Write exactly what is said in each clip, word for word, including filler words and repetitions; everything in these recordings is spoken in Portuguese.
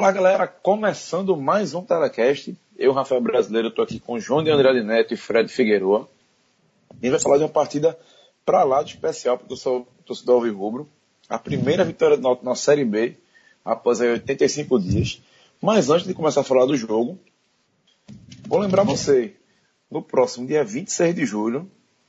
Fala galera, começando mais um Telecast. Eu, Rafael Brasileiro, estou aqui com João de Andrade Neto e Fred Figueroa. A gente vai falar de uma partida para lá de especial para o torcedor alvirrubro. A primeira vitória do Náutico na Série B, após aí oitenta e cinco dias. Mas antes de começar a falar do jogo, vou lembrar você, no próximo dia vinte e seis de julho,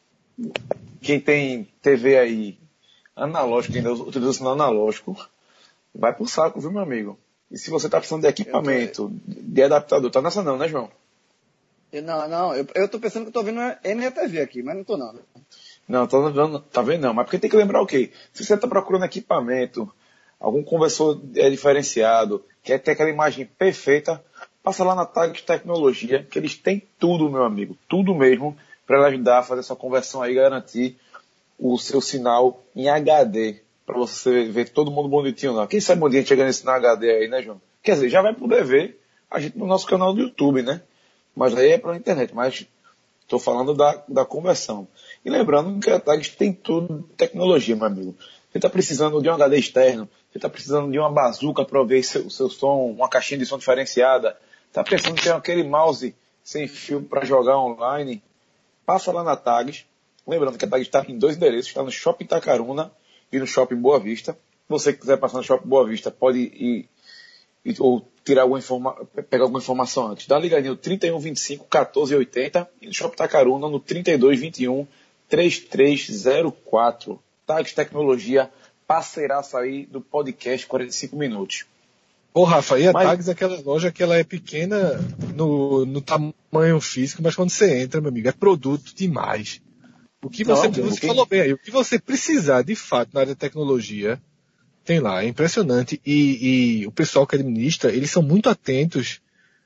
quem tem T V aí analógica, ainda utiliza o sinal analógico, vai pro saco, viu, meu amigo? E se você tá precisando de equipamento, de adaptador, tá nessa não, né, João? Eu, não, não, eu, eu tô pensando que eu tô vendo M E T V aqui, mas não tô não. Não, tá vendo, tá vendo não, mas porque tem que lembrar o quê? Se você tá procurando equipamento, algum conversor é, diferenciado, quer ter aquela imagem perfeita, passa lá na Tags Tecnologia, que eles têm tudo, meu amigo, tudo mesmo, para lhe ajudar a fazer essa conversão aí, garantir o seu sinal em H D, para você ver todo mundo bonitinho lá. Quem sabe um dia a gente chega nesse na H D aí, né, João? Quer dizer, já vai poder ver a gente no nosso canal do YouTube, né? Mas aí é pela internet, mas estou falando da, da conversão. E lembrando que a Tags tem tudo de tecnologia, meu amigo. Você está precisando de um H D externo, você está precisando de uma bazuca para ouvir seu, seu som, uma caixinha de som diferenciada, está pensando em ter aquele mouse sem fio para jogar online, passa lá na Tags. Lembrando que a Tags está em dois endereços, está no Shopping Itacaruna e no Shopping Boa Vista. Se você quiser passar no Shopping Boa Vista, pode ir, ir ou tirar alguma informa, pegar alguma informação antes. Dá uma ligadinha no trinta e um, vinte e cinco, quatorze, oitenta e no Shopping Itacaruna no trinta e dois, vinte e um, trinta e três zero quatro. Tags Tecnologia, parceiraça aí do podcast quarenta e cinco minutos. Ô, Rafa, e a mas... Tags é aquela loja que ela é pequena no, no tamanho físico, mas quando você entra, meu amigo, é produto demais. O que você, não, você falou bem aí, o que você precisar de fato na área de tecnologia, tem lá, é impressionante. E, e o pessoal que administra, eles são muito atentos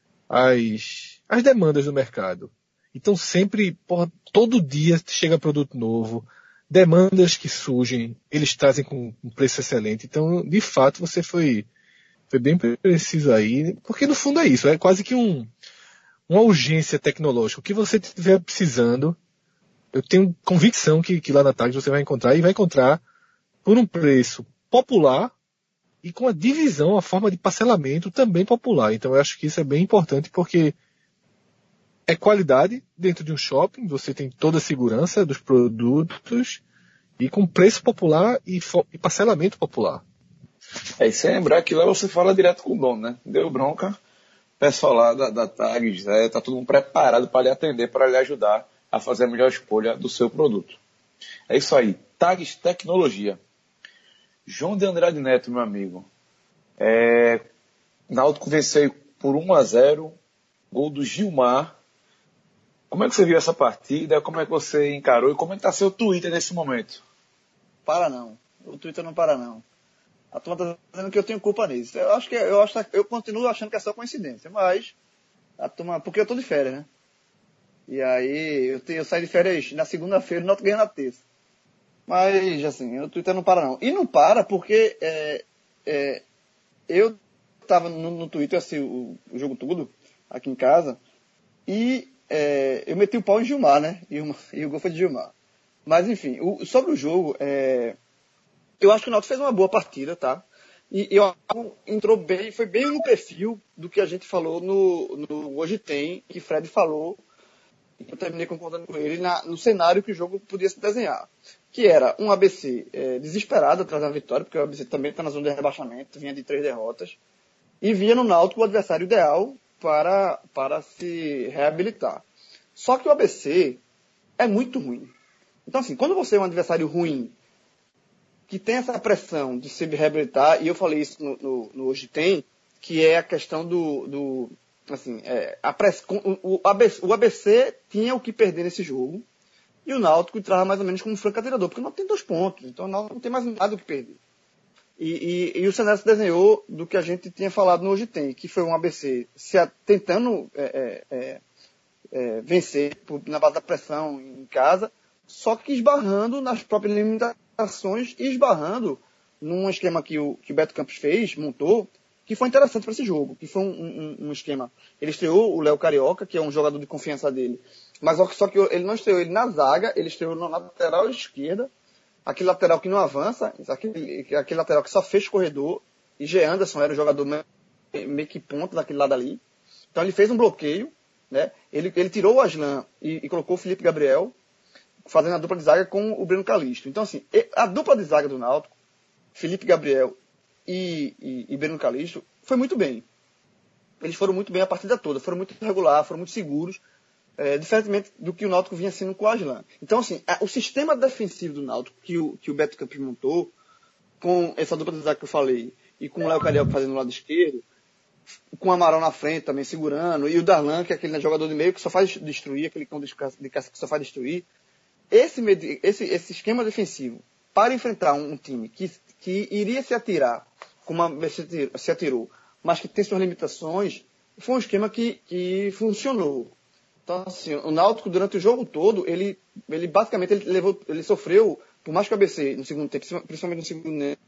às, às demandas do mercado. Então sempre, porra, todo dia chega produto novo, demandas que surgem, eles trazem com um preço excelente. Então, de fato, você foi, foi bem preciso aí, porque no fundo é isso, é quase que um, uma urgência tecnológica. O que você estiver precisando, eu tenho convicção que, que lá na Tags você vai encontrar, e vai encontrar por um preço popular e com a divisão, a forma de parcelamento também popular. Então eu acho que isso é bem importante, porque é qualidade dentro de um shopping, você tem toda a segurança dos produtos e com preço popular e, e parcelamento popular. É, e sem lembrar que lá você fala direto com o dono, né? Deu bronca, o pessoal lá da, da Tags, é, tá todo mundo preparado para lhe atender, para lhe ajudar a fazer a melhor escolha do seu produto. É isso aí. Tags Tecnologia. João de Andrade Neto, meu amigo. É, Náutico venceu por um a zero. Gol do Gilmar. Como é que você viu essa partida? Como é que você encarou? E como é que está seu Twitter nesse momento? Para não. O Twitter não para não. A turma está dizendo que eu tenho culpa nisso. Eu acho que eu, acho, eu continuo achando que é só coincidência. Mas a turma, porque eu estou de férias, né? E aí, eu, te, eu saí de férias na segunda-feira, o Náutico ganha na terça. Mas, assim, o Twitter não para não. E não para porque é, é, eu estava no, no Twitter, assim, o, o jogo todo, aqui em casa, e é, eu meti o pau em Gilmar, né? E, uma, e o gol foi de Gilmar. Mas, enfim, o, sobre o jogo, é, eu acho que o Náutico fez uma boa partida, tá? E eu entrou bem, foi bem no perfil do que a gente falou no, no Hoje Tem, que Fred falou. Eu terminei concordando com ele na, no cenário que o jogo podia se desenhar. Que era um A B C é, desesperado atrás da vitória, porque o A B C também está na zona de rebaixamento, vinha de três derrotas, e via no Náutico o adversário ideal para, para se reabilitar. Só que o A B C é muito ruim. Então, assim, quando você é um adversário ruim, que tem essa pressão de se reabilitar, e eu falei isso no, no, no Hoje Tem, que é a questão do... do assim, é, a press, o, o, A B C, o A B C tinha o que perder nesse jogo, e o Náutico entrava mais ou menos como um franco atirador, porque o Náutico tem dois pontos, então o Náutico não tem mais nada o que perder. E, e, e o cenário se desenhou do que a gente tinha falado no Hoje Tem, que foi um A B C se a, tentando é, é, é, vencer por, na base da pressão em casa, só que esbarrando nas próprias limitações e esbarrando num esquema que o, que o Beto Campos fez, montou, que foi interessante para esse jogo, que foi um, um, um esquema. Ele estreou o Léo Carioca, que é um jogador de confiança dele, mas só que ele não estreou ele na zaga, ele estreou na lateral esquerda, aquele lateral que não avança, aquele, aquele lateral que só fez corredor, e G. Anderson era o jogador meio que ponta daquele lado ali. Então ele fez um bloqueio, né? Ele, ele tirou o Aslan e, e colocou o Felipe Gabriel, fazendo a dupla de zaga com o Breno Calixto. Então, assim, a dupla de zaga do Náutico, Felipe Gabriel e, e, e Breno Calixto, foi muito bem. Eles foram muito bem a partida toda, foram muito regular, foram muito seguros, é, diferentemente do que o Náutico vinha sendo com o Aslan. Então, assim, a, o sistema defensivo do Náutico que o, que o Beto Campos montou, com essa dupla de zaga que eu falei, e com o Léo Carioca fazendo no lado esquerdo, com o Amaral na frente também segurando, e o Darlan, que é aquele jogador de meio que só faz destruir, aquele cão de caça que só faz destruir. Esse, esse, esse esquema defensivo, para enfrentar um, um time que, que iria se atirar, como a, se, se atirou, mas que tem suas limitações, foi um esquema que, que funcionou. Então, assim, o Náutico, durante o jogo todo, ele, ele basicamente ele levou, ele sofreu, por mais que o A B C, no segundo tempo, principalmente no segundo tempo,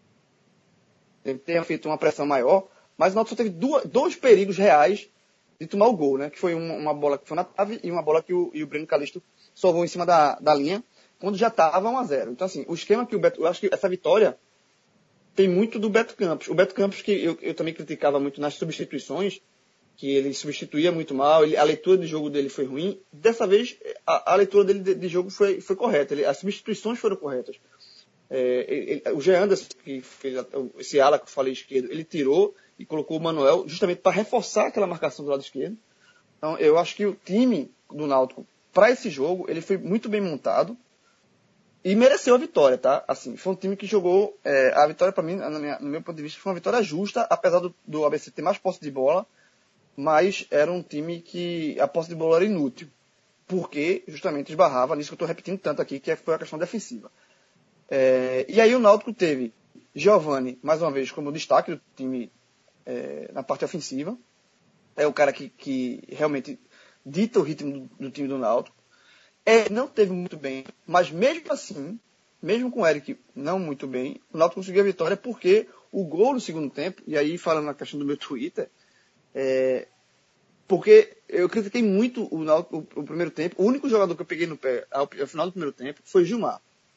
ele tenha feito uma pressão maior, mas o Náutico só teve duas, dois perigos reais de tomar o gol, né? Que foi uma, uma bola que foi na trave e uma bola que o, e o Breno Calixto salvou em cima da, da linha, quando já estava um a zero. Então, assim, o esquema que o Beto... Eu acho que essa vitória tem muito do Beto Campos. O Beto Campos, que eu, eu também criticava muito nas substituições, que ele substituía muito mal, ele, a leitura de jogo dele foi ruim. Dessa vez, a, a leitura dele de, de jogo foi, foi correta. Ele, as substituições foram corretas. É, ele, o Jean Anderson, que fez esse ala que eu falei esquerdo, ele tirou e colocou o Manuel justamente para reforçar aquela marcação do lado esquerdo. Então, eu acho que o time do Náutico, para esse jogo, ele foi muito bem montado e mereceu a vitória, tá? Assim, foi um time que jogou, é, a vitória para mim, na minha, no meu ponto de vista, foi uma vitória justa, apesar do, do A B C ter mais posse de bola, mas era um time que a posse de bola era inútil, porque justamente esbarrava nisso que eu estou repetindo tanto aqui, que foi a questão defensiva. É, e aí o Náutico teve Giovani, mais uma vez, como destaque do time é, na parte ofensiva. É o cara que, que realmente dita o ritmo do, do time do Náutico. É, não teve muito bem, mas mesmo assim, mesmo com o Eric não muito bem, o Náutico conseguiu a vitória porque o gol no segundo tempo, e aí falando na questão do meu Twitter, é, porque eu critiquei muito o, Náutico, o, o primeiro tempo, o único jogador que eu peguei no pé ao, ao final do primeiro tempo foi Gilmar.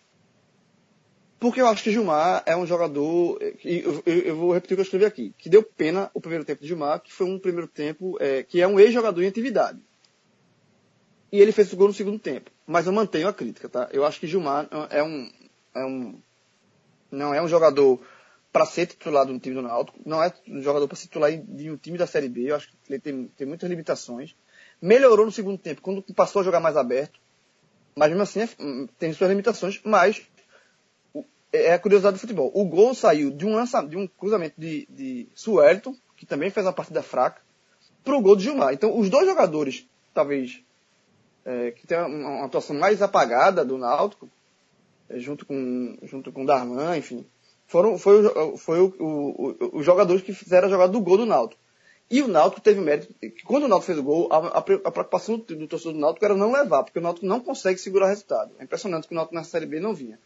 Porque eu acho que Gilmar é um jogador, que eu, eu, eu vou repetir o que eu escrevi aqui, que deu pena o primeiro tempo de Gilmar, que foi um primeiro tempo, é, que é um ex-jogador em atividade. E ele fez o gol no segundo tempo. Mas eu mantenho a crítica, tá? Eu acho que Gilmar é um, é um não é um jogador para ser titular no time do Náutico, não é um jogador para ser titular de um time da Série B, eu acho que ele tem, tem muitas limitações. Melhorou no segundo tempo, quando passou a jogar mais aberto, mas mesmo assim é, tem suas limitações, mas é a curiosidade do futebol. O gol saiu de um, lança, de um cruzamento de, de Suelton, que também fez uma partida fraca, para o gol de Gilmar. Então, os dois jogadores, talvez, é, que tem uma, uma atuação mais apagada do Náutico, é, junto com junto com o Darlan, enfim, foram, foi, o, foi o, o, o, os jogadores que fizeram a jogada do gol do Náutico. E o Náutico teve mérito, que quando o Náutico fez o gol, a, a, a preocupação do, do torcedor do Náutico era não levar, porque o Náutico não consegue segurar o resultado. É impressionante que o Náutico na Série B não vinha.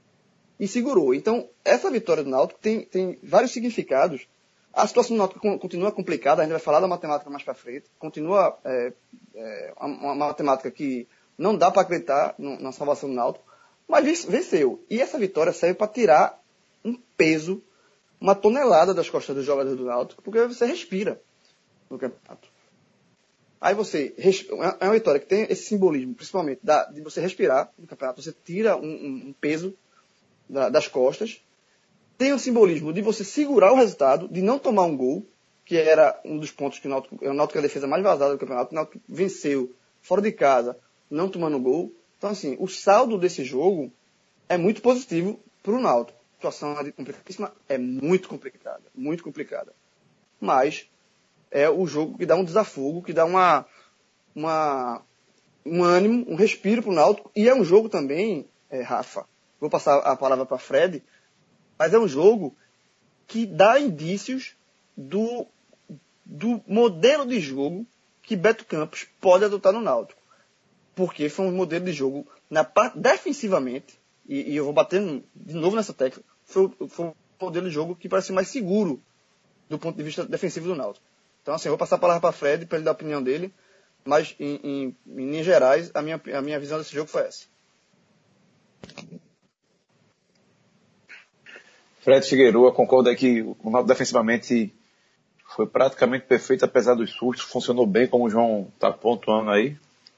E segurou. Então, essa vitória do Náutico tem, tem vários significados. A situação do Náutico continua complicada, a gente vai falar da matemática mais para frente. Continua é, é, uma, uma matemática que não dá para acreditar no, na salvação do Náutico, mas venceu. E essa vitória serve para tirar um peso, uma tonelada das costas dos jogadores do Náutico, porque você respira no campeonato. Aí você, é uma vitória que tem esse simbolismo, principalmente, da, de você respirar no campeonato, você tira um, um, um peso das costas, tem o simbolismo de você segurar o resultado, de não tomar um gol, que era um dos pontos que o Náutico, o Náutico é a defesa mais vazada do campeonato, o Náutico venceu fora de casa, não tomando gol. Então, assim, o saldo desse jogo é muito positivo para o Náutico. A situação é complicadíssima, é muito complicada, muito complicada. Mas é o jogo que dá um desafogo, que dá uma, uma, um ânimo, um respiro para o Náutico, e é um jogo também, é, Rafa, vou passar a palavra para Fred, mas é um jogo que dá indícios do, do modelo de jogo que Beto Campos pode adotar no Náutico. Porque foi um modelo de jogo, na parte, defensivamente, e, e eu vou bater de novo nessa tecla, foi, foi um modelo de jogo que parece mais seguro do ponto de vista defensivo do Náutico. Então, assim, eu vou passar a palavra para Fred para ele dar a opinião dele, mas, em, em, em linhas gerais, a minha, a minha visão desse jogo foi essa. Fred Figueiredo concorda que o Náutico defensivamente Foi praticamente perfeito, apesar dos sustos. Funcionou bem, como o João está pontuando aí.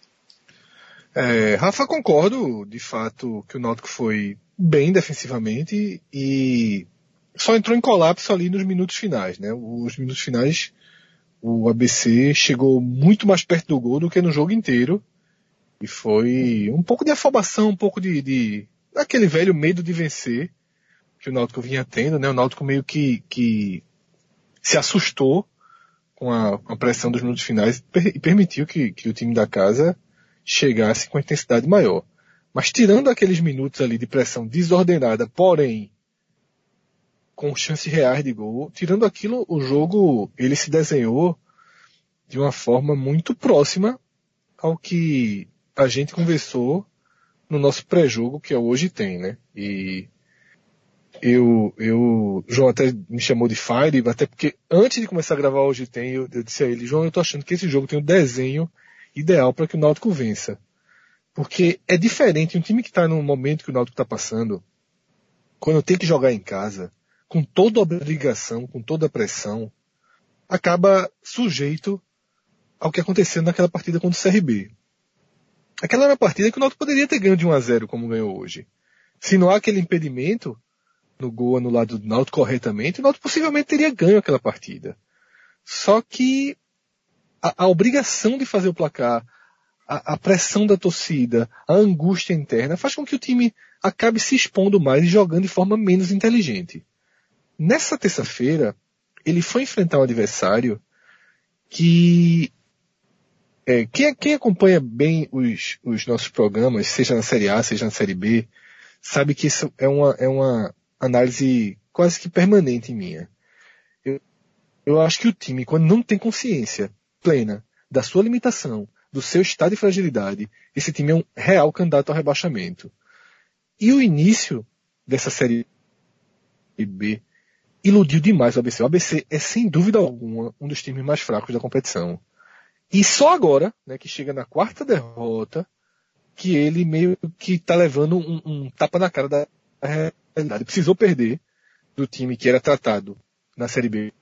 É, Rafa, concordo, de fato, que o Náutico foi bem defensivamente e só entrou em colapso ali nos minutos finais, né? Os minutos finais, o A B C chegou muito mais perto do gol do que no jogo inteiro e foi um pouco de afobação, um pouco de, de aquele velho medo de vencer que o Náutico vinha tendo, né? O Náutico meio que, que se assustou com a, com a pressão dos minutos finais e permitiu que, que o time da casa chegasse com intensidade maior. Mas tirando aqueles minutos ali de pressão desordenada, porém com chances reais de gol, tirando aquilo, o jogo ele se desenhou de uma forma muito próxima ao que a gente conversou no nosso pré-jogo, que é o Hoje Tem, né? E eu, eu, João até me chamou de Fire, até porque antes de começar a gravar Hoje Tem, eu, eu disse a ele, João, eu tô achando que esse jogo tem um desenho ideal para que o Náutico vença. Porque é diferente, um time que está no momento que o Náutico está passando, quando tem que jogar em casa, com toda a obrigação, com toda a pressão, acaba sujeito ao que aconteceu naquela partida contra o C R B. Aquela era uma partida que o Náutico poderia ter ganho de um a zero como ganhou hoje. Se não há aquele impedimento no gol anulado do Náutico corretamente, o Náutico possivelmente teria ganho aquela partida. Só que a, a obrigação de fazer o placar, a, a pressão da torcida, a angústia interna, faz com que o time acabe se expondo mais e jogando de forma menos inteligente. Nessa terça-feira, ele foi enfrentar um adversário que é, quem, quem acompanha bem os, os nossos programas, seja na Série A, seja na Série B, sabe que isso é uma, é uma análise quase que permanente minha. Eu, eu acho que o time, quando não tem consciência plena da sua limitação, do seu estado de fragilidade, esse time é um real candidato ao rebaixamento. E o início dessa Série B iludiu demais o A B C. O A B C é, sem dúvida alguma, um dos times mais fracos da competição. E só agora, né, que chega na quarta derrota, que ele meio que tá levando um, um tapa na cara da realidade. Precisou perder do time que era tratado na Série B.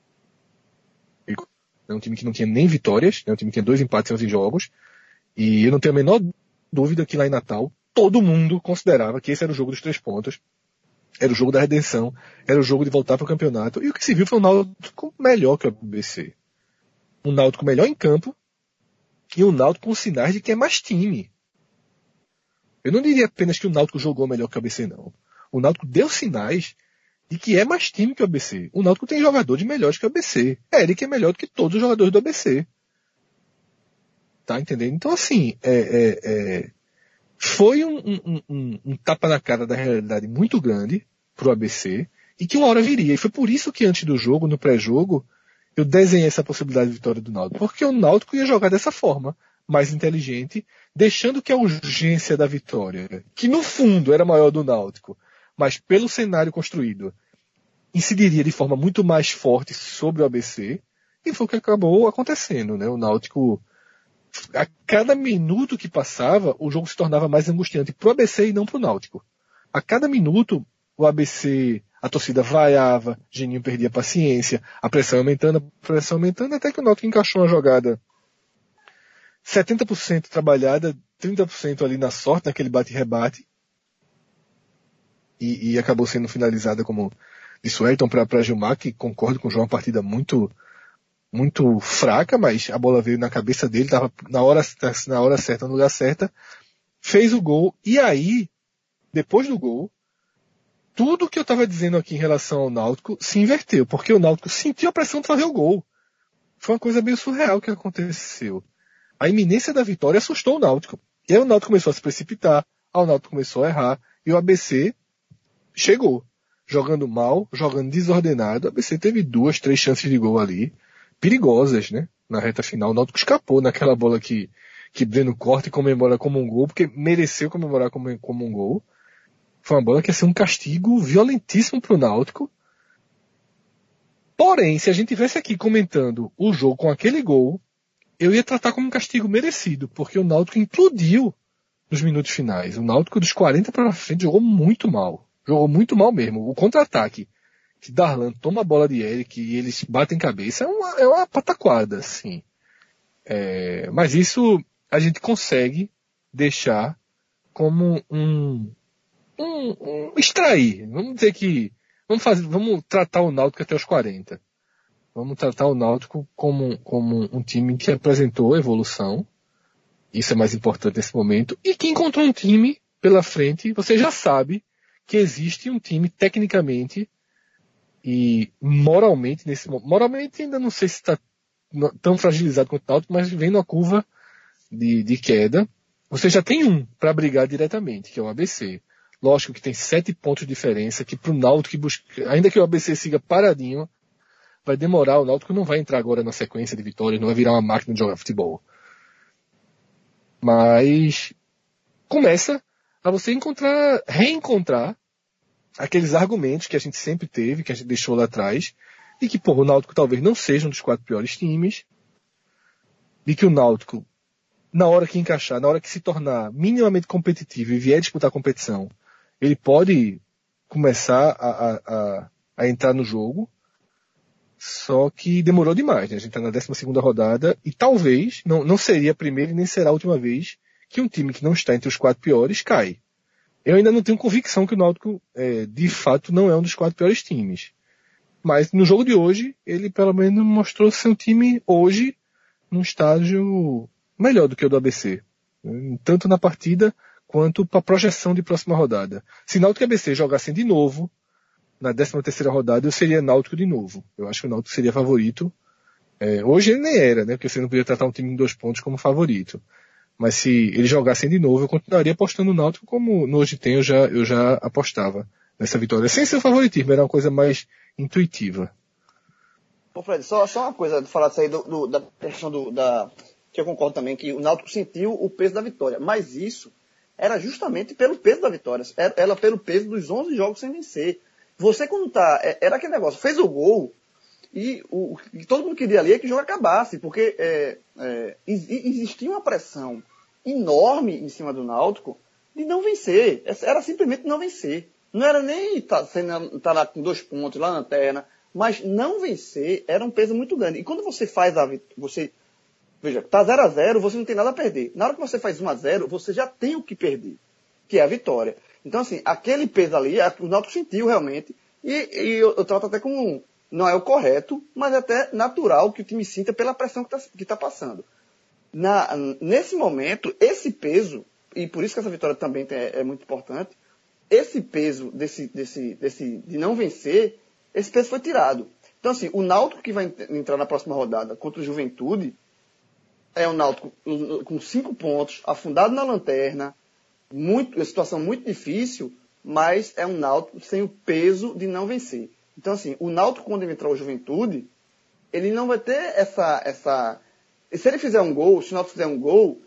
É um time que não tinha nem vitórias, né, um time que tinha dois empates em onze jogos. E eu não tenho a menor dúvida que lá em Natal, todo mundo considerava que esse era o jogo dos três pontos. Era o jogo da redenção, era o jogo de voltar para o campeonato. E o que se viu foi um Náutico melhor que o A B C. Um Náutico melhor em campo e um Náutico com sinais de que é mais time. Eu não diria apenas que o Náutico jogou melhor que o A B C, não. O Náutico deu sinais de que é mais time que o A B C. O Náutico tem jogadores melhores que o A B C. Eric é melhor do que todos os jogadores do A B C. Tá entendendo? Então, assim, é, é, é, foi um, um, um, um tapa na cara da realidade muito grande pro A B C e que uma hora viria. E foi por isso que antes do jogo, no pré-jogo, eu desenhei essa possibilidade de vitória do Náutico. Porque o Náutico ia jogar dessa forma, mais inteligente, deixando que a urgência da vitória, que no fundo era maior do Náutico, mas pelo cenário construído, incidiria de forma muito mais forte sobre o A B C, e foi o que acabou acontecendo, né? O Náutico, a cada minuto que passava, o jogo se tornava mais angustiante pro A B C e não pro Náutico. A cada minuto, o A B C, a torcida vaiava, Geninho perdia a paciência, a pressão aumentando, a pressão aumentando, até que o Náutico encaixou uma jogada setenta por cento trabalhada, trinta por cento ali na sorte, naquele bate-rebate, e, e acabou sendo finalizada, como disse o Ayrton, para Gilmar, que concordo com o João, uma partida muito, muito fraca, mas a bola veio na cabeça dele, estava na hora, na hora certa, no lugar certo, fez o gol, e aí, depois do gol, tudo que eu estava dizendo aqui em relação ao Náutico se inverteu, porque o Náutico sentiu a pressão de fazer o gol. Foi uma coisa meio surreal que aconteceu. A iminência da vitória assustou o Náutico. E aí o Náutico começou a se precipitar, aí o Náutico começou a errar, e o A B C chegou. Jogando mal, jogando desordenado. O A B C teve duas, três chances de gol ali, perigosas, né? Na reta final. O Náutico escapou naquela bola que, que Breno corta e comemora como um gol, porque mereceu comemorar como, como um gol. Foi uma bola que ia ser um castigo violentíssimo pro Náutico. Porém, se a gente tivesse aqui comentando o jogo com aquele gol, eu ia tratar como um castigo merecido, porque o Náutico implodiu nos minutos finais. O Náutico dos quarenta para frente jogou muito mal. Jogou muito mal mesmo. O contra-ataque que Darlan toma a bola de Eric e eles batem cabeça, é uma, é uma pataquada, assim. É, mas isso a gente consegue deixar como um, um, um extrair. Vamos dizer que, vamos fazer, vamos tratar o Náutico até os quarenta. Vamos tratar o Náutico como, como um time que apresentou evolução. Isso é mais importante nesse momento. E que encontrou um time pela frente. Você já sabe que existe um time tecnicamente e moralmente nesse momento. Moralmente ainda não sei se está tão fragilizado quanto o Náutico, mas vem na curva de, de queda. Você já tem um para brigar diretamente, que é o A B C. Lógico que tem sete pontos de diferença, que para o Náutico, que busca, ainda que o A B C siga paradinho, vai demorar. O Náutico não vai entrar agora na sequência de vitórias, não vai virar uma máquina de jogar futebol. Mas começa a você encontrar, reencontrar aqueles argumentos que a gente sempre teve, que a gente deixou lá atrás, e que, pô, o Náutico talvez não seja um dos quatro piores times, e que o Náutico, na hora que encaixar, na hora que se tornar minimamente competitivo e vier disputar a competição, ele pode começar a, a, a, a entrar no jogo. Só que demorou demais, né? A gente tá na décima segunda rodada e talvez, não, não seria a primeira e nem será a última vez que um time que não está entre os quatro piores cai. Eu ainda não tenho convicção que o Náutico, é, de fato, não é um dos quatro piores times. Mas no jogo de hoje, ele pelo menos mostrou ser um time hoje num estágio melhor do que o do A B C. Tanto na partida quanto para a projeção de próxima rodada. Se Náutico e A B C jogassem de novo, na décima terceira rodada, eu seria Náutico de novo. Eu acho que o Náutico seria favorito. É, hoje ele nem era, né? Porque você não podia tratar um time em dois pontos como favorito. Mas se eles jogassem de novo, eu continuaria apostando no Náutico como no Hoje Tem eu já, eu já apostava nessa vitória. Sem ser o favoritismo, era uma coisa mais intuitiva. Pô, Fred, só, só uma coisa de falar disso aí do, do, da questão do, da, que eu concordo também, que o Náutico sentiu o peso da vitória. Mas isso era justamente pelo peso da vitória. Era, era pelo peso dos onze jogos sem vencer. Você quando tá, era aquele negócio, fez o gol e o que todo mundo queria ali é que o jogo acabasse, porque é, é, existia uma pressão enorme em cima do Náutico de não vencer. Era simplesmente não vencer. Não era nem estar tá, tá lá com dois pontos lá na lanterna, mas não vencer era um peso muito grande. E quando você faz a você veja, tá zero a zero, você não tem nada a perder. Na hora que você faz um a zero, você já tem o que perder, que é a vitória. Então, assim, aquele peso ali, o Náutico sentiu realmente, e, e eu, eu trato até como, não é o correto, mas é até natural que o time sinta pela pressão que está que tá passando. Na, nesse momento, esse peso, e por isso que essa vitória também tem, é muito importante, esse peso desse, desse, desse, de não vencer, esse peso foi tirado. Então, assim, o Náutico que vai entrar na próxima rodada contra o Juventude, é um Náutico com cinco pontos, afundado na lanterna, muito, uma situação muito difícil, mas é um Náutico sem o peso de não vencer. Então, assim, o Náutico, quando ele entrar o Juventude, ele não vai ter essa, essa... Se ele fizer um gol, se o Náutico fizer um gol,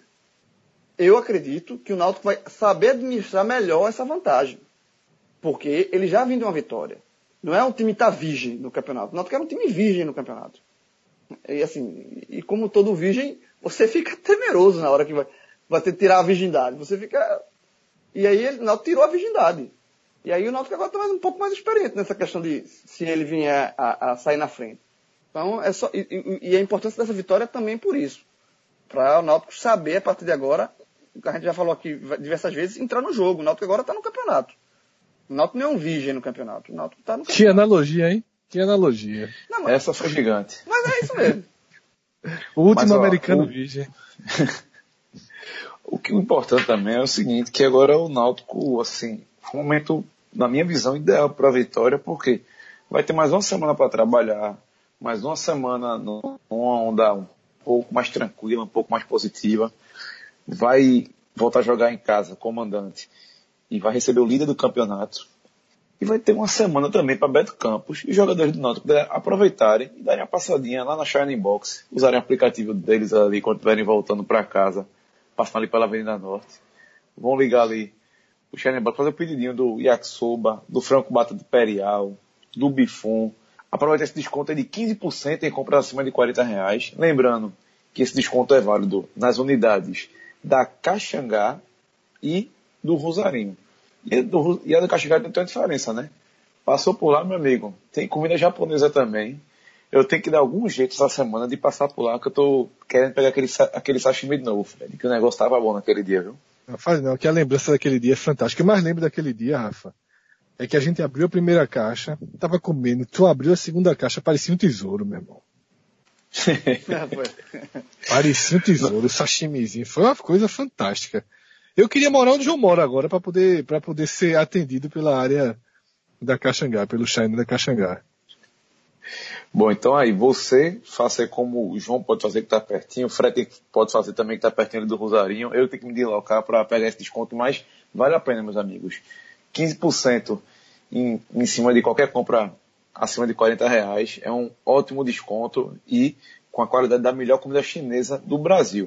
eu acredito que o Náutico vai saber administrar melhor essa vantagem. Porque ele já vem de uma vitória. Não é um time que está virgem no campeonato. O Náutico era um time virgem no campeonato. E, assim, e como todo virgem, você fica temeroso na hora que vai, vai ter que tirar a virgindade. Você fica... E aí o Náutico tirou a virgindade. E aí o Náutico agora está mais, um pouco mais experiente nessa questão de se ele vier a, a sair na frente. Então, é só, e, e a importância dessa vitória também por isso. Para o Náutico saber, a partir de agora, a gente já falou aqui diversas vezes, entrar no jogo. O Náutico agora está no campeonato. O Náutico não é um virgem no campeonato. O Náutico está no campeonato. Que analogia, hein? Que analogia. Não, mas, essa foi gigante. Mas é isso mesmo. O último mas, ó, americano o... virgem. O que é importante também é o seguinte, que agora o Náutico, assim, foi um momento, na minha visão, ideal para a vitória, porque vai ter mais uma semana para trabalhar, mais uma semana numa onda um pouco mais tranquila, um pouco mais positiva, vai voltar a jogar em casa, comandante, e vai receber o líder do campeonato, e vai ter uma semana também para Beto Campos e os jogadores do Náutico aproveitarem e darem uma passadinha lá na Shining Box, usarem o aplicativo deles ali quando estiverem voltando para casa, passando ali pela Avenida Norte. Vão ligar ali o Shining Box, fazer o pedidinho do yakisoba, do frango batata imperial, do bifum. Aproveitar esse desconto é de quinze por cento em compras acima de quarenta reais. Lembrando que esse desconto é válido nas unidades da Caxangá e do Rosarinho. E, do, e a do Caxangá tem uma diferença, né? Passou por lá, meu amigo. Tem comida japonesa também. Eu tenho que dar algum jeito essa semana de passar por lá, que eu tô querendo pegar aquele, aquele sashimi de novo, Fred, que o negócio tava bom naquele dia, viu? Não faz não, que a lembrança daquele dia é fantástica. O que eu mais lembro daquele dia, Rafa, é que a gente abriu a primeira caixa, tava comendo, tu abriu a segunda caixa, parecia um tesouro, meu irmão. Parecia um tesouro, sashimizinho. Foi uma coisa fantástica. Eu queria morar onde eu moro agora para poder, para poder ser atendido pela área da Caxangá, pelo China da Caxangá. Bom, então aí, você faça como o João pode fazer que tá pertinho, o Fred pode fazer também que tá pertinho ali do Rosarinho, eu tenho que me deslocar para pegar esse desconto, mas vale a pena, meus amigos. quinze por cento em, em cima de qualquer compra acima de quarenta reais, é um ótimo desconto e com a qualidade da melhor comida chinesa do Brasil.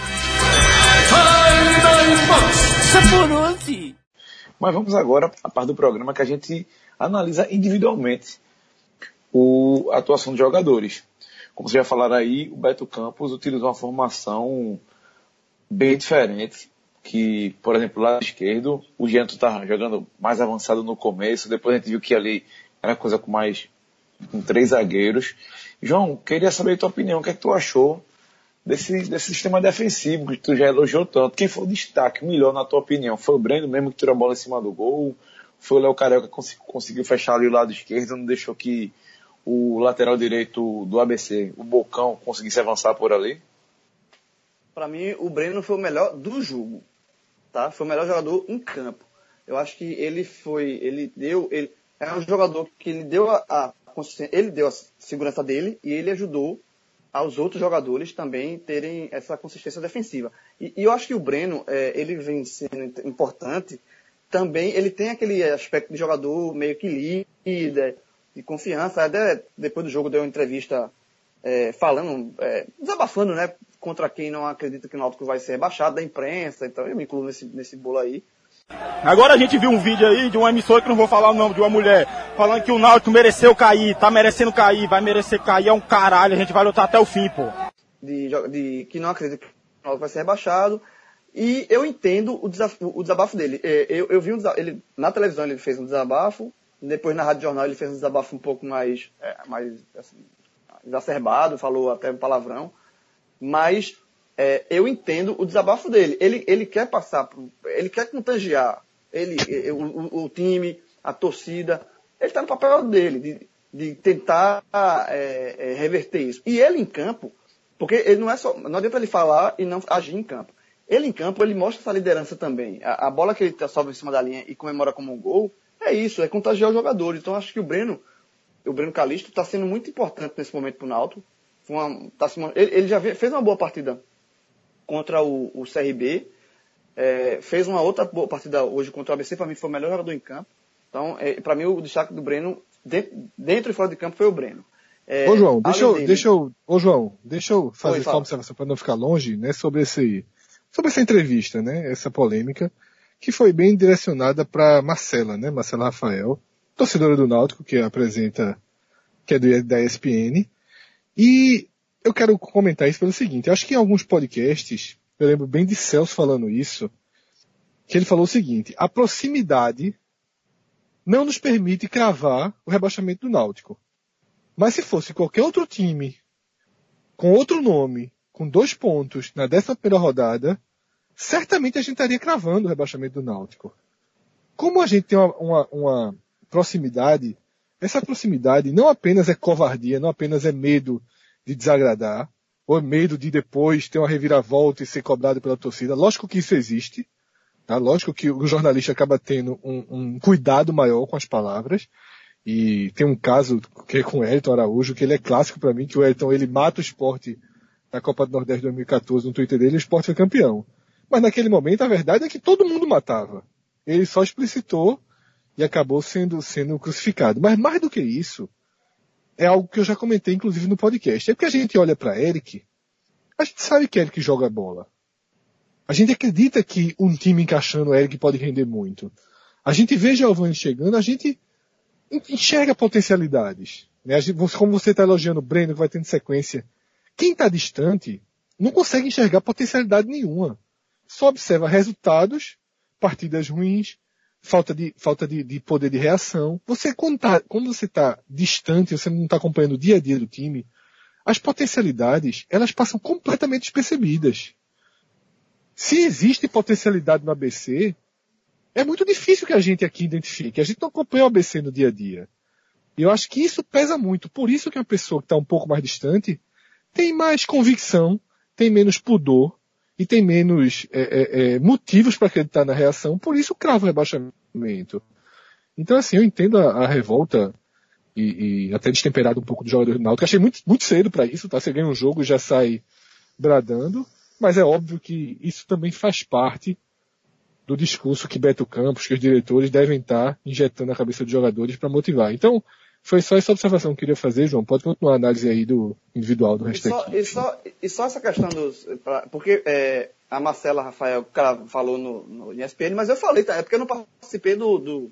Mas vamos agora à parte do programa que a gente analisa individualmente o, a atuação dos jogadores. Como vocês já falaram aí, o Beto Campos utilizou uma formação bem diferente, que, por exemplo, lado esquerdo, o Gianto estava jogando mais avançado no começo, depois a gente viu que ali era coisa com mais, com três zagueiros. João, queria saber a tua opinião, o que é que tu achou desse, desse sistema defensivo que tu já elogiou tanto? Quem foi o destaque, o melhor na tua opinião? Foi o Breno mesmo que tirou a bola em cima do gol? Foi o Léo Carioca que cons- conseguiu fechar ali o lado esquerdo, não deixou que o lateral direito do A B C, o Bocão, conseguisse avançar por ali? Para mim, o Breno foi o melhor do jogo, tá? Foi o melhor jogador em campo. Eu acho que ele foi, ele deu, ele é um jogador que ele deu a, a ele deu a segurança dele e ele ajudou aos outros jogadores também terem essa consistência defensiva. E, e eu acho que o Breno, é, ele vem sendo importante. Também ele tem aquele aspecto de jogador meio que líder, de confiança. Até depois do jogo deu uma entrevista é, falando, é, desabafando, né, contra quem não acredita que o Náutico vai ser rebaixado da imprensa. Então eu me incluo nesse, nesse bolo aí. Agora a gente viu um vídeo aí de uma emissora que não vou falar o nome, de uma mulher, falando que o Náutico mereceu cair, tá merecendo cair, vai merecer cair, é um caralho, a gente vai lutar até o fim, pô. De, de que não acredita que o Náutico vai ser rebaixado. E eu entendo o, desaf, o desabafo dele. Eu, eu vi um desabafo, ele, na televisão ele fez um desabafo, depois na Rádio Jornal ele fez um desabafo um pouco mais, é, mais assim, exacerbado, falou até um palavrão, mas é, eu entendo o desabafo dele. Ele, ele quer passar, por, ele quer contagiar ele, o, o time, a torcida. Ele está no papel dele, de, de tentar é, é, reverter isso. E ele em campo, porque ele não é só, não adianta ele falar e não agir em campo. Ele em campo, ele mostra essa liderança também. A, a bola que ele sobe em cima da linha e comemora como um gol, é isso, é contagiar os jogadores. Então acho que o Breno, o Breno Calixto está sendo muito importante nesse momento para o Náutico. Uma, tá se, ele, ele já fez uma boa partida contra o, o C R B, é, fez uma outra boa partida hoje contra o A B C, para mim foi o melhor jogador em campo. Então, é, para mim o destaque do Breno, dentro, dentro e fora de campo, foi o Breno. É, ô João, deixa eu, dele, deixa eu, ô João, deixa eu fazer Oi, só uma observação para não ficar longe, né, sobre esse, sobre essa entrevista, né, essa polêmica, que foi bem direcionada para Marcela, né, Marcela Rafael, torcedora do Náutico, que apresenta, que é do, da E S P N, e eu quero comentar isso pelo seguinte, acho que em alguns podcasts, eu lembro bem de Celso falando isso, que ele falou o seguinte, a proximidade não nos permite cravar o rebaixamento do Náutico. Mas se fosse qualquer outro time, com outro nome, com dois pontos na décima primeira rodada, certamente a gente estaria cravando o rebaixamento do Náutico. Como a gente tem uma, uma, uma proximidade, essa proximidade não apenas é covardia, não apenas é medo de desagradar, ou medo de depois ter uma reviravolta e ser cobrado pela torcida. Lógico que isso existe, tá? Lógico que o jornalista acaba tendo um, um cuidado maior com as palavras, e tem um caso que é com o Elton Araújo, que ele é clássico para mim, que o Elton ele mata o Sport na Copa do Nordeste de dois mil e quatorze no Twitter dele, e o Sport foi campeão. Mas naquele momento a verdade é que todo mundo matava. Ele só explicitou e acabou sendo, sendo crucificado. Mas mais do que isso, é algo que eu já comentei inclusive no podcast. É porque a gente olha para Eric, a gente sabe que Eric joga bola. A gente acredita que um time encaixando o Eric pode render muito. A gente vê Giovani chegando, a gente enxerga potencialidades. Né? A gente, como você está elogiando o Breno, que vai tendo sequência, quem está distante não consegue enxergar potencialidade nenhuma. Só observa resultados, partidas ruins, falta de, falta de, de poder de reação. Você, quando, tá, quando você está distante, você não está acompanhando o dia a dia do time, as potencialidades, elas passam completamente despercebidas. Se existe potencialidade no A B C, é muito difícil que a gente aqui identifique. A gente não acompanha o A B C no dia a dia. E eu acho que isso pesa muito. Por isso que uma pessoa que está um pouco mais distante tem mais convicção, tem menos pudor e tem menos é, é, é, motivos para acreditar na reação. Por isso crava o rebaixamento. Então, assim, eu entendo a, a revolta e, e até destemperado um pouco do jogador do Náutico. Achei muito, muito cedo para isso, tá? Você ganha um jogo e já sai bradando. Mas é óbvio que isso também faz parte do discurso que Beto Campos, que os diretores devem estar injetando na cabeça dos jogadores para motivar. Então, foi só essa observação que eu queria fazer, João. Pode continuar a análise aí do individual do resto e só, e só E só essa questão dos... Porque é, a Marcela Rafael, o cara falou no, no E S P N, mas eu falei, tá? É porque eu não participei do, do,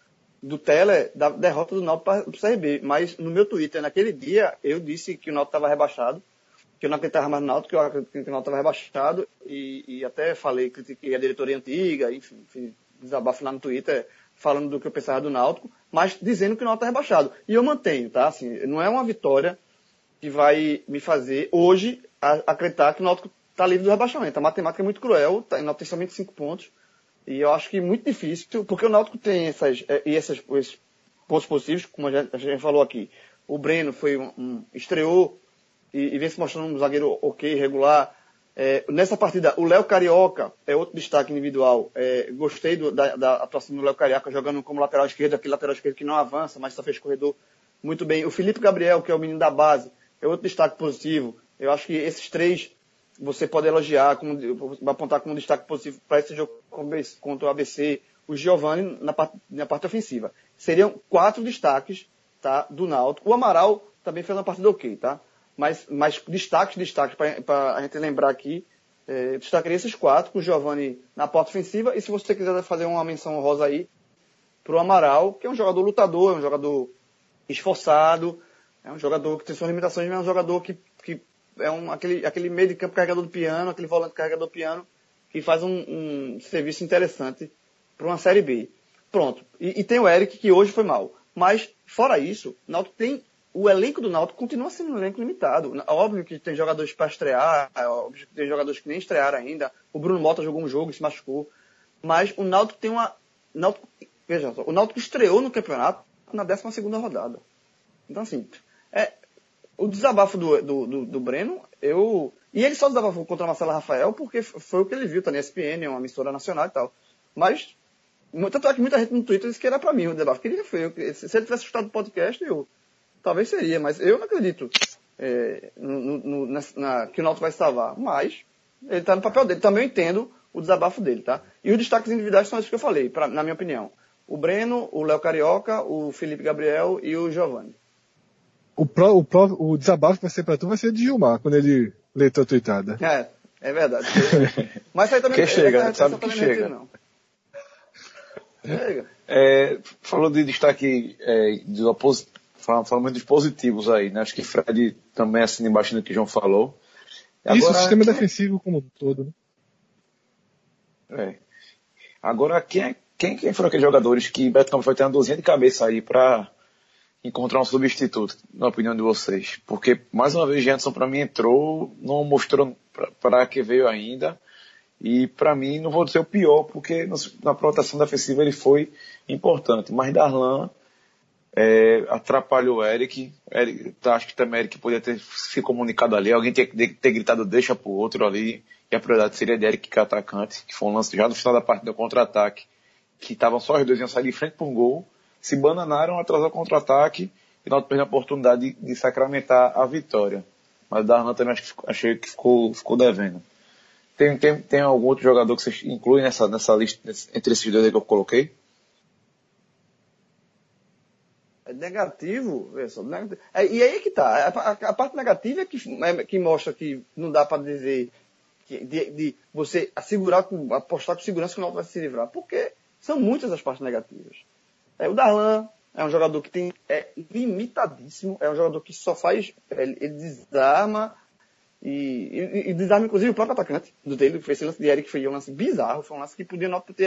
do tele, da derrota do Náutico para o C R B. Mas no meu Twitter, naquele dia, eu disse que o Náutico estava rebaixado, que eu não acreditava mais no Náutico, que eu acredito que o Náutico estava rebaixado, e, e até falei, critiquei a diretoria antiga, enfim, fiz desabafo lá no Twitter, falando do que eu pensava do Náutico, mas dizendo que o Náutico está rebaixado. E eu mantenho, tá? Assim, não é uma vitória que vai me fazer, hoje, a, acreditar que o Náutico está livre do rebaixamento. A matemática é muito cruel, tá, o Náutico tem somente cinco pontos, e eu acho que é muito difícil, porque o Náutico tem essas, e essas, esses pontos positivos, como a gente, a gente falou aqui. O Breno foi um, um estreou, e, e vem se mostrando um zagueiro ok, regular. É, nessa partida, o Léo Carioca é outro destaque individual. É, gostei do, da, da atuação do Léo Carioca jogando como lateral esquerdo, aquele lateral esquerdo que não avança, mas só fez corredor muito bem. O Felipe Gabriel, que é o menino da base, é outro destaque positivo. Eu acho que esses três você pode elogiar, como, apontar como destaque positivo para esse jogo contra o A B C. O Giovani na parte, na parte ofensiva. Seriam quatro destaques, tá, do Náutico. O Amaral também fez uma partida ok, tá? Mas, mas destaques, destaques, para a gente lembrar aqui, é, destacaria esses quatro, com o Giovani na porta ofensiva, e se você quiser fazer uma menção honrosa aí, para o Amaral, que é um jogador lutador, é um jogador esforçado, é um jogador que tem suas limitações, mas é um jogador que, que é um, aquele, aquele meio de campo carregador do piano, aquele volante carregador do piano, que faz um, um serviço interessante para uma Série B. Pronto. E, e tem o Eric, que hoje foi mal. Mas, fora isso, o Náutico tem... O elenco do Náutico continua sendo um elenco limitado. Óbvio que tem jogadores para estrear, óbvio que tem jogadores que nem estrearam ainda. O Bruno Mota jogou um jogo e se machucou. Mas o Náutico tem uma... Náutico, veja só, o Náutico estreou no campeonato na décima segunda rodada. Então, assim, é, o desabafo do, do, do, do Breno, eu... E ele só desabafou contra a Marcela Rafael porque foi o que ele viu, tá na E S P N, uma emissora nacional e tal. Mas, tanto é que muita gente no Twitter disse que era para mim o desabafo. Queria foi eu, se ele tivesse escutado o podcast, eu... Talvez seria, mas eu não acredito é, no, no, na, na, que o Náutico vai salvar. Mas ele está no papel dele. Também eu entendo o desabafo dele, tá? E os destaques individuais são esses que eu falei, pra, na minha opinião. O Breno, o Léo Carioca, o Felipe Gabriel e o Giovani. O, pro, o, pro, o desabafo que vai ser para tu vai ser de Gilmar, quando ele lê tua tweetada. É, é verdade. Mas aí também... Que chega, é, sabe que chega. Retiro, não. Chega. É, falou de destaque é, de oposição. Falando muito dos positivos aí, né? Acho que Fred também assina embaixo do que o João falou. Agora, isso, o sistema defensivo como um todo, né? É. Agora, quem, é, quem, quem foram aqueles jogadores que Beto Campos vai ter uma dorzinha de cabeça aí para encontrar um substituto, na opinião de vocês? Porque, mais uma vez, Jenson para mim entrou, não mostrou para que veio ainda. E, para mim, não vou dizer o pior, porque na proteção defensiva ele foi importante. Mas Darlan... É, atrapalhou o Eric, Eric tá, acho que também o Eric podia ter se comunicado ali, alguém ter, ter gritado deixa pro outro ali, e a prioridade seria de Eric que é atacante, que foi um lance já no final da partida contra-ataque, que estavam só os dois iam sair de frente para um gol, se bananaram, atrasaram o contra-ataque, e não perdeu a oportunidade de, de sacramentar a vitória. Mas o Darlan também acho que ficou, achei que ficou, ficou devendo. Tem, tem, tem algum outro jogador que vocês incluem nessa, nessa lista, entre esses dois aí que eu coloquei? É negativo, pessoal, negativo. É, e aí que tá. A, a, a parte negativa é que, é, que mostra que não dá para dizer que, de, de você assegurar, apostar com segurança que o Náutico vai se livrar. Porque são muitas as partes negativas. É, o Darlan é um jogador que tem, é limitadíssimo, é um jogador que só faz, ele, ele desarma e, e, e desarma inclusive o próprio atacante do dele, que foi esse lance de Eric, foi um lance bizarro, foi um lance que podia não ter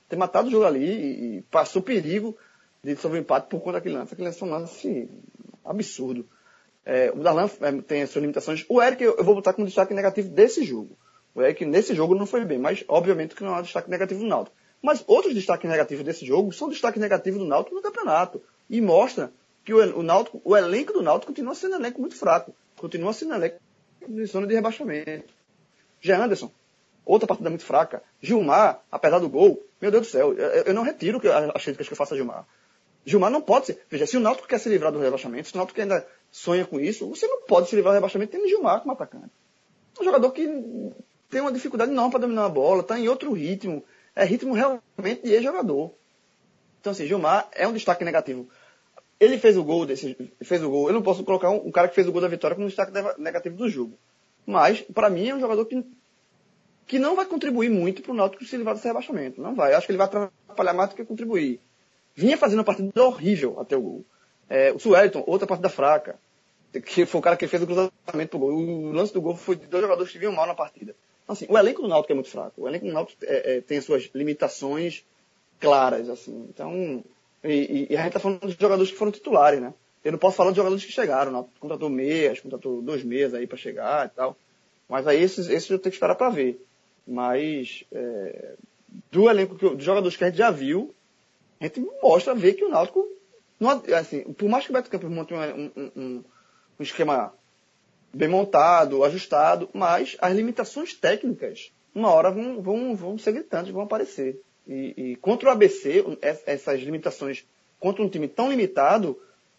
ter matado o jogo ali e, e passou perigo de sofrer empate por conta daquele lance. Aquele lance foi um lance absurdo. É, o Darlan é, tem as suas limitações. O Eric eu, eu vou botar como destaque negativo desse jogo. O Eric nesse jogo não foi bem, mas obviamente que não é um destaque negativo do Náutico. Mas outros destaques negativos desse jogo são destaques negativos do Náutico no campeonato. E mostra que o, o, Náutico, o elenco do Náutico continua sendo um elenco muito fraco. Continua sendo um elenco de zona de rebaixamento. Jean Anderson, outra partida muito fraca. Gilmar, apesar do gol, meu Deus do céu, eu, eu não retiro as críticas que eu faço a Gilmar. Gilmar não pode ser. Veja, se o Náutico quer se livrar do rebaixamento, se o Náutico ainda sonha com isso, você não pode se livrar do rebaixamento tendo Gilmar como atacante. Um jogador que tem uma dificuldade enorme para dominar a bola, está em outro ritmo. É ritmo realmente de ex-jogador. Então, assim, Gilmar é um destaque negativo. Ele fez o gol desse, fez o gol. Eu não posso colocar um, um cara que fez o gol da vitória como um destaque negativo do jogo. Mas, para mim, é um jogador que, que não vai contribuir muito para o Náutico se livrar desse rebaixamento. Não vai. Eu acho que ele vai atrapalhar mais do que contribuir. Vinha fazendo uma partida horrível até o gol. É, o Suelton, outra partida fraca. Que foi o cara que fez o cruzamento pro gol. O lance do gol foi de dois jogadores que vinham mal na partida. Então, assim, o elenco do Náutico é muito fraco. O elenco do Náutico é, é, tem as suas limitações claras, assim. Então, e, e a gente tá falando de jogadores que foram titulares, né? Eu não posso falar de jogadores que chegaram. O Náutico contratou meias, contratou dois meias aí para chegar e tal. Mas aí esses, esses eu tenho que esperar para ver. Mas, é, do elenco, que, dos jogadores que a gente já viu, a gente mostra ver que o Náutico, não, assim, por mais que o Beto Campos monte um, um, um, um esquema bem montado, ajustado, mas as limitações técnicas, uma hora vão, vão, vão ser gritantes, vão aparecer. E, e contra o A B C, essas limitações, contra um time tão limitado,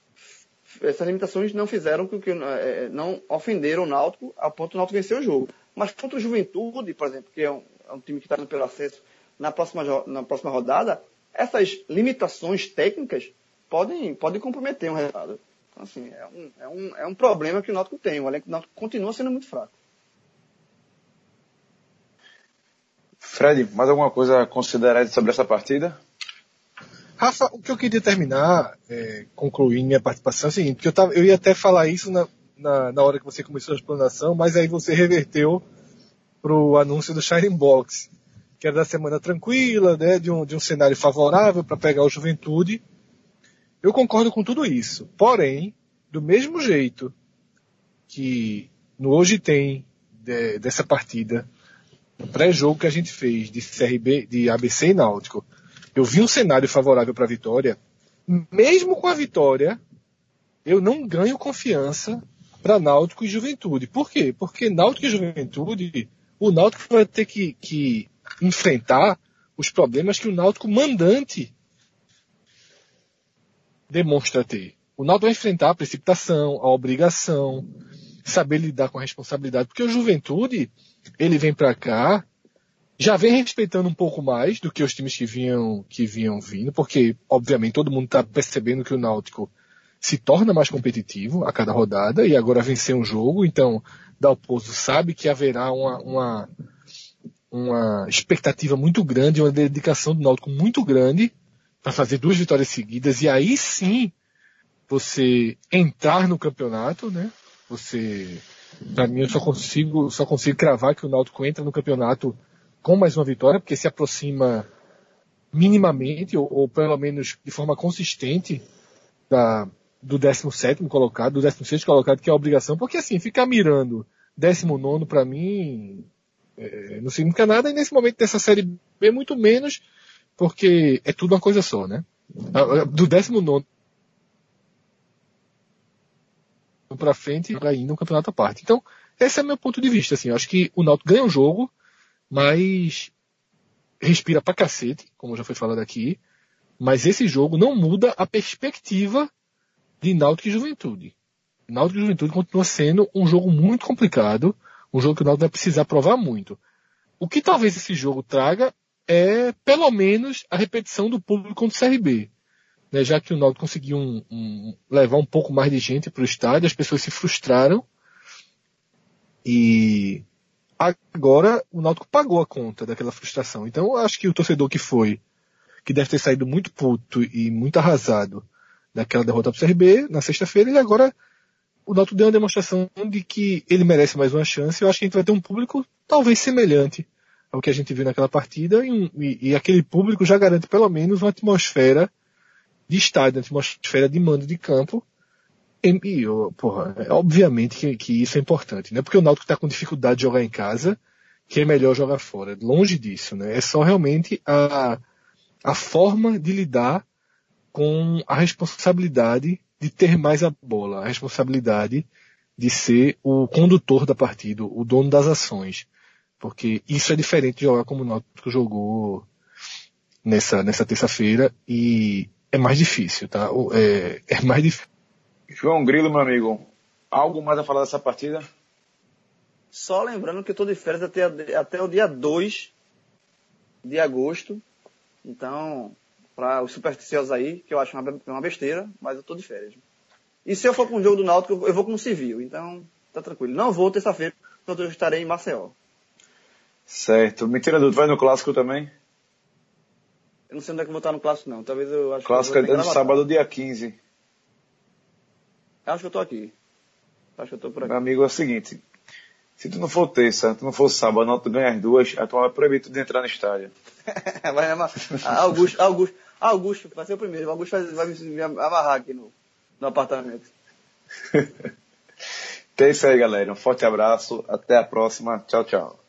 essas limitações não fizeram com que, não ofenderam o Náutico a ponto do Náutico vencer o jogo. Mas contra o Juventude, por exemplo, que é um, é um time que está indo pelo acesso na próxima, na próxima rodada, essas limitações técnicas podem, podem comprometer um resultado. Então, assim, é um, é, um, é um problema que o Náutico tem. O elenco do Náutico continua sendo muito fraco. Fred, mais alguma coisa a considerar sobre essa partida? Rafa, o que eu queria terminar, é, concluir minha participação é o seguinte, porque eu, tava, eu ia até falar isso na, na, na hora que você começou a explanação, mas aí você reverteu pro anúncio do Shining Box, que era da semana tranquila, né, de, um, de um cenário favorável para pegar o Juventude. Eu concordo com tudo isso. Porém, do mesmo jeito que no Hoje Tem de, dessa partida, o pré-jogo que a gente fez de C R B, de A B C e Náutico, eu vi um cenário favorável para a vitória. Mesmo com a vitória, eu não ganho confiança para Náutico e Juventude. Por quê? Porque Náutico e Juventude, o Náutico vai ter que, que enfrentar os problemas que o Náutico mandante demonstra ter. O Náutico vai enfrentar a precipitação, a obrigação, saber lidar com a responsabilidade, porque o Juventude, ele vem para cá, já vem respeitando um pouco mais do que os times que vinham, que vinham vindo, porque, obviamente, todo mundo está percebendo que o Náutico se torna mais competitivo a cada rodada, e agora vencer um jogo, então, Dalpozo sabe que haverá uma, uma, uma expectativa muito grande, uma dedicação do Náutico muito grande, para fazer duas vitórias seguidas, e aí sim você entrar no campeonato, né? Você, para mim, eu só consigo, só consigo cravar que o Náutico entra no campeonato com mais uma vitória, porque se aproxima minimamente, ou, ou pelo menos de forma consistente, da, do décimo sétimo colocado, do décimo sexto colocado, que é a obrigação, porque assim, ficar mirando décimo nono para mim é, não significa nada, e nesse momento dessa Série B, muito menos, porque é tudo uma coisa só, né? Do décimo nono para frente, ainda um campeonato à parte. Então, esse é o meu ponto de vista, assim, eu acho que o Náutico ganha um jogo, mas respira pra cacete, como já foi falado aqui, mas esse jogo não muda a perspectiva de Náutico e Juventude. Náutico e Juventude continua sendo um jogo muito complicado, um jogo que o Náutico vai precisar provar muito. O que talvez esse jogo traga é, pelo menos, a repetição do público contra o C R B. Né, já que o Náutico conseguiu um, um, levar um pouco mais de gente para o estádio, as pessoas se frustraram, e agora o Náutico pagou a conta daquela frustração. Então eu acho que o torcedor que foi, que deve ter saído muito puto e muito arrasado daquela derrota para o C R B na sexta-feira, e agora o Náutico deu uma demonstração de que ele merece mais uma chance. Eu acho que a gente vai ter um público talvez semelhante ao que a gente viu naquela partida e, e, e aquele público já garante pelo menos uma atmosfera de estádio, uma atmosfera de mando de campo. E, e porra, é, obviamente que, que isso é importante, né? Porque o Náutico está com dificuldade de jogar em casa, que é melhor jogar fora. Longe disso, né? É só realmente a, a forma de lidar com a responsabilidade de ter mais a bola, a responsabilidade de ser o condutor da partida, o dono das ações. Porque isso é diferente de jogar como o Náutico jogou nessa, nessa terça-feira e é mais difícil, tá? É, é mais difícil. João Grilo, meu amigo, algo mais a falar dessa partida? Só lembrando que eu estou de férias até, até o dia dois de agosto. Então, para os supersticiosos aí, que eu acho uma, uma besteira, mas eu estou de férias. E se eu for com o jogo do Náutico, eu vou com o civil. Então, tá tranquilo. Não vou terça-feira, porque eu estarei em Maceió. Certo. Mentira, Dudu, vai no clássico também? Eu não sei onde é que eu vou estar no clássico, não. Talvez eu acho clássico que eu é no sábado, dia quinze. Acho que eu estou aqui. Acho que eu estou por aqui. Meu amigo, é o seguinte. Se tu não for terça, tu não for sábado, não, tu ganha as duas, aí tu vai proibir tu de entrar no estádio. Vai amar... Augusto, Augusto, Augusto vai ser o primeiro. O Augusto vai, vai me amarrar aqui no, no apartamento. Então é isso aí, galera. Um forte abraço. Até a próxima. Tchau, tchau.